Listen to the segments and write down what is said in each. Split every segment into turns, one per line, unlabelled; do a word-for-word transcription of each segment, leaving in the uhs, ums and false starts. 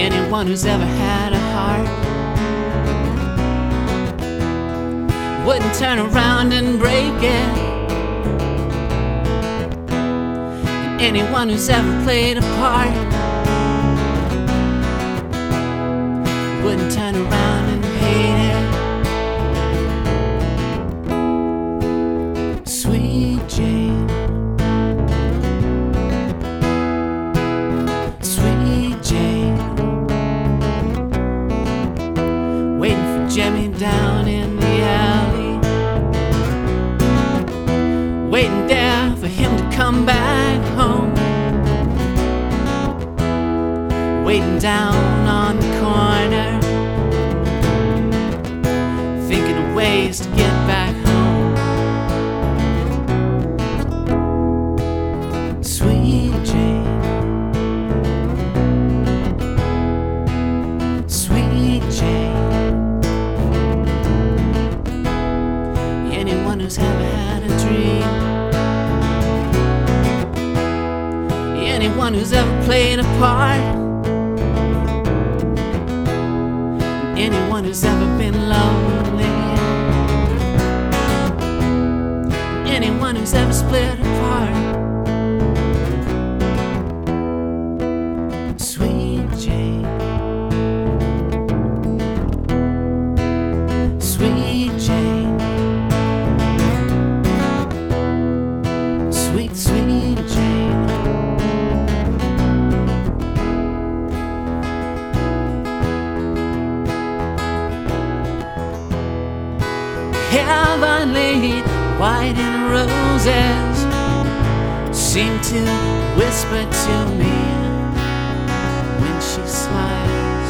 Anyone who's ever had a heart wouldn't turn around and break it. And anyone who's ever played a part wouldn't turn around and hate it. Sweet Jane, Sweet Jane, waiting for Jimmy down in the alley, waiting there for him to come back home, waiting down on the corner, thinking of ways to get back home. Sweet Jane, Sweet Jane, anyone who's ever had a dream, anyone who's ever played a part, anyone who's ever been lonely, anyone who's ever split apart. Sweet Jane, Sweet Jane, sweet, sweet Jane. Heavenly white and roses seem to whisper to me when she smiles.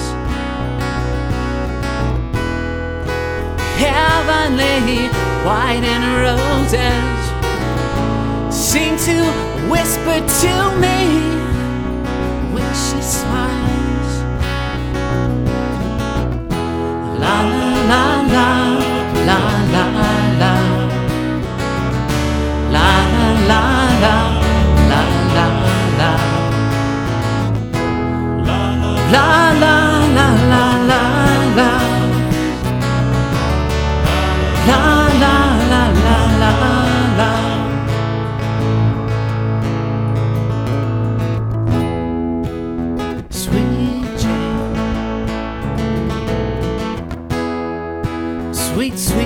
Heavenly white and roses seem to whisper to me when she smiles. La la la la, la la la, la la la, la la la, la la la la la la, la la la la la la. Sweet Jane, sweet, sweet